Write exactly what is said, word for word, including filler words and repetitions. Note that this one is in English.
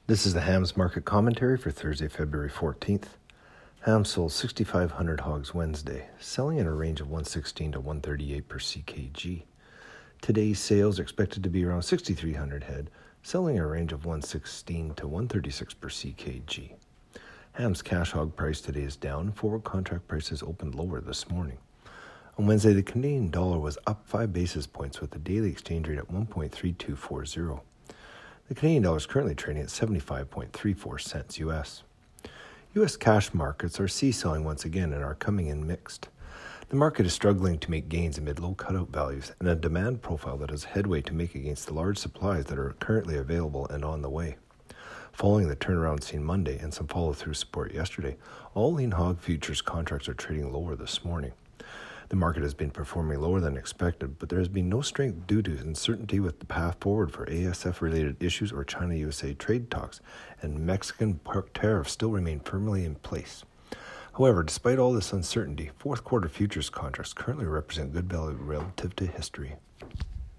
This is the hams market commentary for Thursday, February fourteenth. Hams sold sixty-five hundred hogs Wednesday, selling in a range of one sixteen to one thirty-eight per C K G. Today's sales are expected to be around sixty-three hundred head, selling in a range of one sixteen to one thirty-six per C K G. Hams cash hog price today is down. Forward contract prices opened lower this morning. On Wednesday, the Canadian dollar was up five basis points with the daily exchange rate at one point three two four zero. The Canadian dollar is currently trading at seventy-five point three four cents U S. U S cash markets are seesawing once again and are coming in mixed. The market is struggling to make gains amid low cutout values and a demand profile that has headway to make against the large supplies that are currently available and on the way. Following the turnaround seen Monday and some follow-through support yesterday, all lean hog futures contracts are trading lower this morning. The market has been performing lower than expected, but there has been no strength due to uncertainty with the path forward for A S F-related issues or China-U S A trade talks, and Mexican tariffs still remain firmly in place. However, despite all this uncertainty, fourth quarter futures contracts currently represent good value relative to history.